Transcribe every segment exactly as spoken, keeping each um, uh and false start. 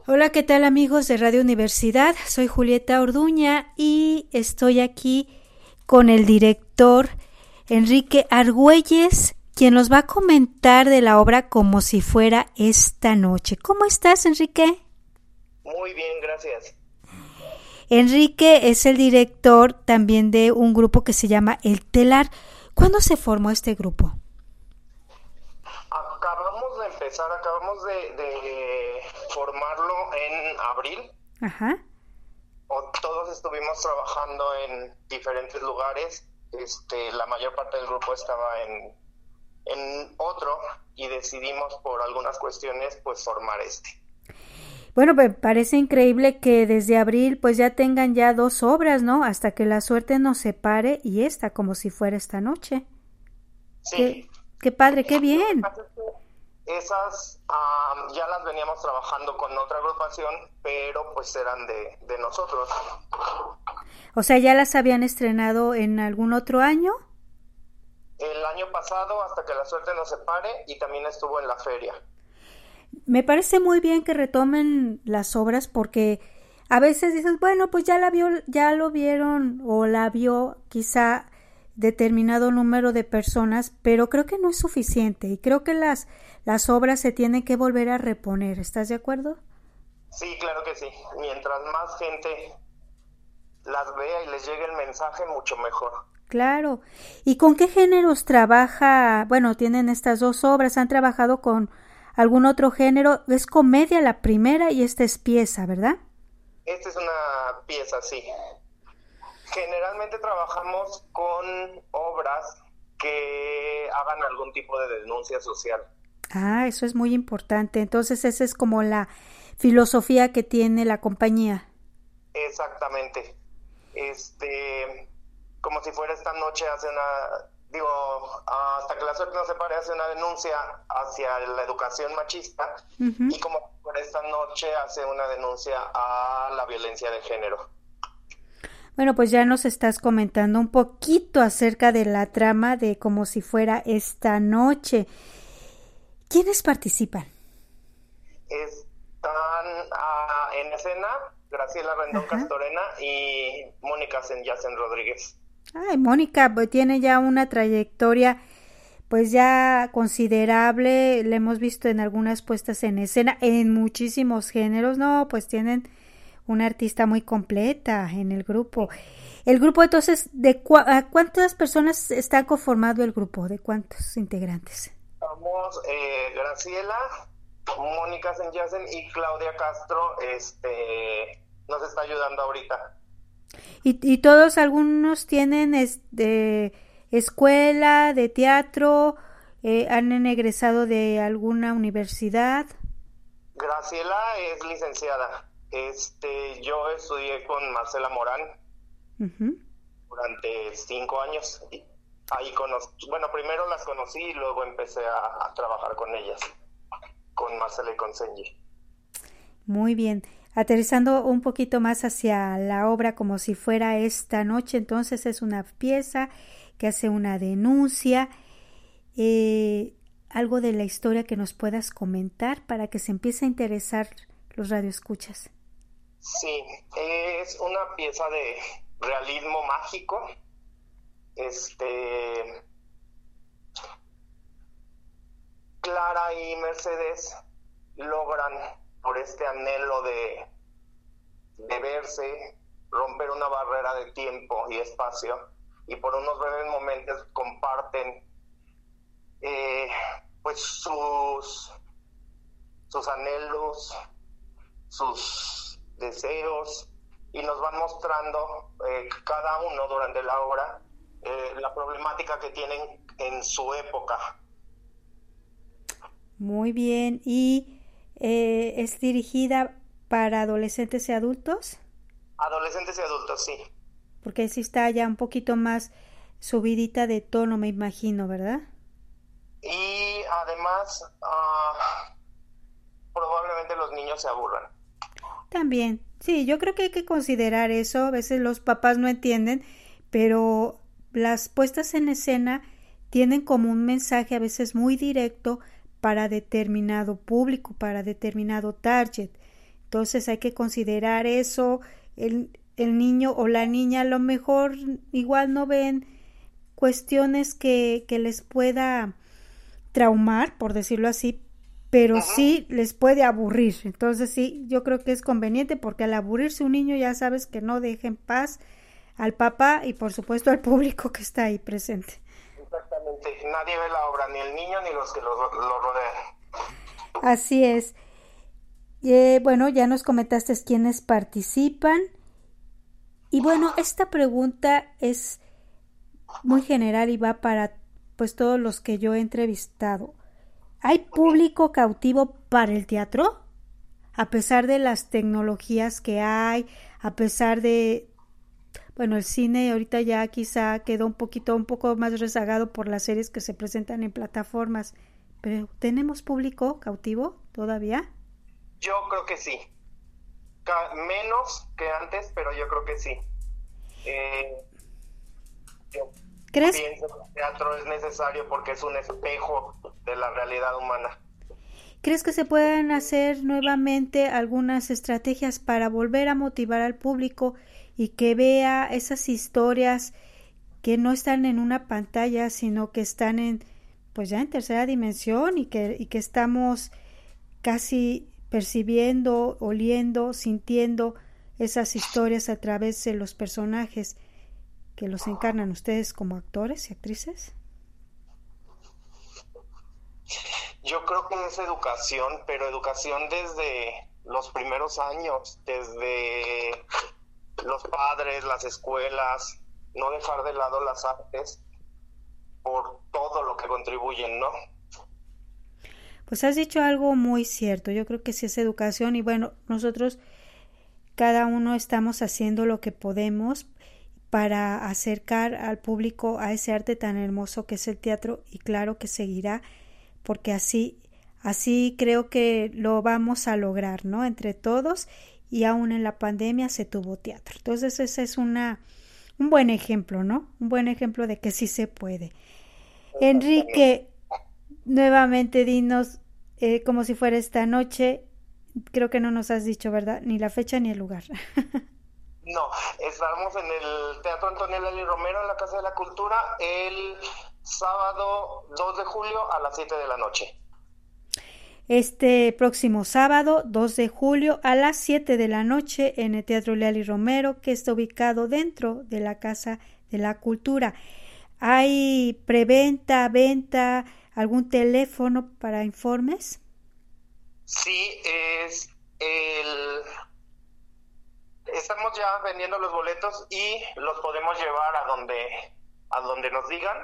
Hola, ¿qué tal amigos de Radio Universidad? Soy Julieta Orduña y estoy aquí con el director Enrique Argüelles, quien nos va a comentar de la obra Como si fuera esta noche. ¿Cómo estás, Enrique? Muy bien, gracias. Enrique es el director también de un grupo que se llama El Telar. ¿Cuándo se formó este grupo? Acabamos de empezar, acabamos de, de formarlo en abril. Ajá. Todos estuvimos trabajando en diferentes lugares. Este, la mayor parte del grupo estaba en, en otro y decidimos por algunas cuestiones pues formar este. Bueno, me parece increíble que desde abril pues ya tengan ya dos obras, ¿no? Hasta que la suerte nos separe y esta, como si fuera esta noche. Sí. Qué, qué padre, qué bien. Esas um, ya las veníamos trabajando con otra agrupación, pero pues eran de, de nosotros. O sea, ¿ya las habían estrenado en algún otro año? El año pasado, hasta que la suerte nos separe, y también estuvo en la feria. Me parece muy bien que retomen las obras porque a veces dices, bueno, pues ya la vio, ya lo vieron o la vio quizá determinado número de personas, pero creo que no es suficiente y creo que las, las obras se tienen que volver a reponer. ¿Estás de acuerdo? Sí, claro que sí. Mientras más gente las vea y les llegue el mensaje, mucho mejor. Claro. ¿Y con qué géneros trabaja? Bueno, tienen estas dos obras, ¿han trabajado con algún otro género? Es comedia la primera y esta es pieza, ¿verdad? Esta es una pieza, sí. Generalmente trabajamos con obras que hagan algún tipo de denuncia social. Ah, eso es muy importante. Entonces esa es como la filosofía que tiene la compañía. Exactamente. Este, como si fuera esta noche hace una, digo, hasta que la suerte nos separe, hace una denuncia hacia la educación machista, uh-huh. Y como si fuera esta noche hace una denuncia a la violencia de género. Bueno, pues ya nos estás comentando un poquito acerca de la trama de Como si fuera esta noche. ¿Quiénes participan? Están uh, en escena Graciela Rendón Ajá. Castorena y Mónica Senyacen Rodríguez. Ay, Mónica pues, tiene ya una trayectoria pues ya considerable, la hemos visto en algunas puestas en escena, en muchísimos géneros, no, pues tienen una artista muy completa en el grupo. El grupo, entonces, ¿de cu- a cuántas personas está conformado el grupo? ¿De cuántos integrantes? Somos eh, Graciela, Mónica Senyacen y Claudia Castro, este, nos está ayudando ahorita. ¿Y, y todos, algunos tienen este, escuela de teatro, eh, han egresado de alguna universidad? Graciela es licenciada. Este, yo estudié con Marcela Morán uh-huh. durante cinco años. Ahí conocí, bueno, primero las conocí y luego empecé a, a trabajar con ellas, con Marcela y con Senji. Muy bien. Aterrizando un poquito más hacia la obra Como si fuera esta noche, entonces es una pieza que hace una denuncia. Eh, algo de la historia que nos puedas comentar para que se empiece a interesar los radioescuchas. Sí, es una pieza de realismo mágico. Este, Clara y Mercedes logran, por este anhelo de, de verse, romper una barrera de tiempo y espacio, y por unos breves momentos comparten eh, pues sus, sus anhelos, sus deseos, y nos van mostrando eh, cada uno durante la obra eh, la problemática que tienen en su época. Muy bien, ¿y eh, es dirigida para adolescentes y adultos? Adolescentes y adultos, sí. Porque sí está ya un poquito más subidita de tono, me imagino, ¿verdad? Y además, uh, probablemente los niños se aburran. También, sí, yo creo que hay que considerar eso. A veces los papás no entienden, pero las puestas en escena tienen como un mensaje a veces muy directo para determinado público, para determinado target. Entonces hay que considerar eso. El, el niño o la niña a lo mejor igual no ven cuestiones que, que les pueda traumar, por decirlo así, pero uh-huh. sí les puede aburrir. Entonces sí, yo creo que es conveniente, porque al aburrirse un niño ya sabes que no deja en paz al papá y por supuesto al público que está ahí presente. Exactamente, nadie ve la obra, ni el niño ni los que lo, lo rodean. Así es. Eh, bueno, ya nos comentaste quiénes participan. Y bueno, esta pregunta es muy general y va para pues todos los que yo he entrevistado. ¿Hay público cautivo para el teatro? A pesar de las tecnologías que hay, a pesar de, bueno, el cine ahorita ya quizá quedó un poquito, un poco más rezagado por las series que se presentan en plataformas, pero ¿tenemos público cautivo todavía? Yo creo que sí. Menos que antes, pero yo creo que sí. Eh, yo ¿Crees? pienso que el teatro es necesario porque es un espejo de la realidad humana. ¿Crees que se puedan hacer nuevamente algunas estrategias para volver a motivar al público y que vea esas historias que no están en una pantalla, sino que están en, pues ya en tercera dimensión y que, y que estamos casi percibiendo, oliendo, sintiendo esas historias a través de los personajes que los encarnan ustedes como actores y actrices? Yo creo que es educación, pero educación desde los primeros años, desde los padres, las escuelas, no dejar de lado las artes por todo lo que contribuyen, ¿no? Pues has dicho algo muy cierto. Yo creo que sí es educación y bueno, nosotros cada uno estamos haciendo lo que podemos para acercar al público a ese arte tan hermoso que es el teatro, y claro que seguirá, porque así, así creo que lo vamos a lograr, ¿no? Entre todos, y aún en la pandemia se tuvo teatro. Entonces ese es una, un buen ejemplo, ¿no? Un buen ejemplo de que sí se puede. Enrique, nuevamente dinos, eh, como si fuera esta noche, creo que no nos has dicho, ¿verdad? Ni la fecha ni el lugar. No, estamos en el Teatro Antonio Lely Romero, en la Casa de la Cultura, el sábado dos de julio a las siete de la noche. Este próximo sábado, dos de julio, a las siete de la noche, en el Teatro Lely Romero, que está ubicado dentro de la Casa de la Cultura. ¿Hay preventa, venta, algún teléfono para informes? Sí, es el... Estamos ya vendiendo los boletos y los podemos llevar a donde, a donde nos digan.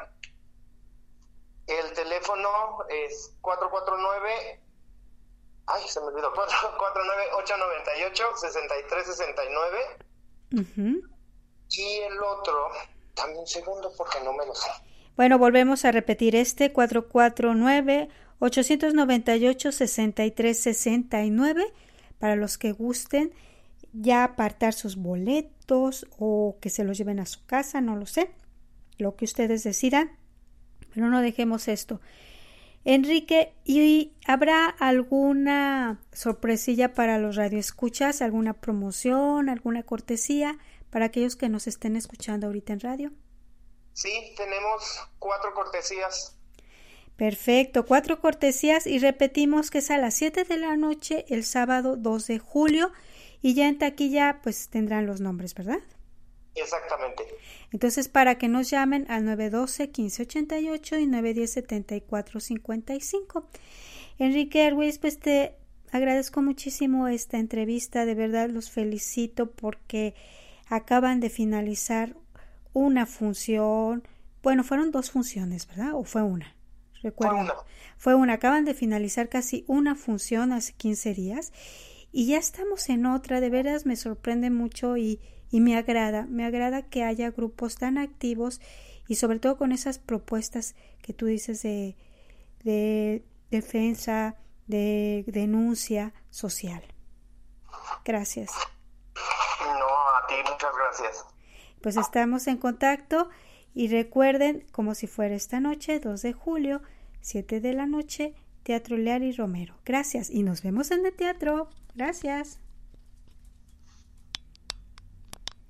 El teléfono es cuatro cuatro nueve... Ay, se me olvidó. cuatro cuatro nueve, ocho nueve ocho, seis tres seis nueve. Uh-huh. Y el otro... Dame un segundo porque no me lo sé. Bueno, volvemos a repetir este, cuatro cuatro nueve, ocho nueve ocho, seis tres seis nueve, para los que gusten ya apartar sus boletos o que se los lleven a su casa, no lo sé, lo que ustedes decidan, pero no dejemos esto. Enrique, ¿y habrá alguna sorpresilla para los radioescuchas, alguna promoción, alguna cortesía para aquellos que nos estén escuchando ahorita en radio? Sí, tenemos cuatro cortesías. Perfecto, cuatro cortesías y repetimos que es a las siete de la noche el sábado dos de julio y ya en taquilla pues tendrán los nombres, ¿verdad? Exactamente. Entonces para que nos llamen al nueve uno dos, uno cinco ocho ocho y nueve uno cero, siete cuatro cinco cinco. Enrique Ruiz, pues te agradezco muchísimo esta entrevista, de verdad los felicito porque acaban de finalizar una función, bueno, fueron dos funciones, ¿verdad? ¿O fue una? Recuerdo. Fue una. Fue una, acaban de finalizar casi una función hace quince días y ya estamos en otra, de veras me sorprende mucho y, y me agrada, me agrada que haya grupos tan activos y sobre todo con esas propuestas que tú dices de, de defensa, de denuncia social. Gracias. No, a ti muchas gracias. Pues estamos en contacto y recuerden, como si fuera esta noche, dos de julio, siete de la noche, Teatro Lely Romero. Gracias y nos vemos en el teatro. Gracias.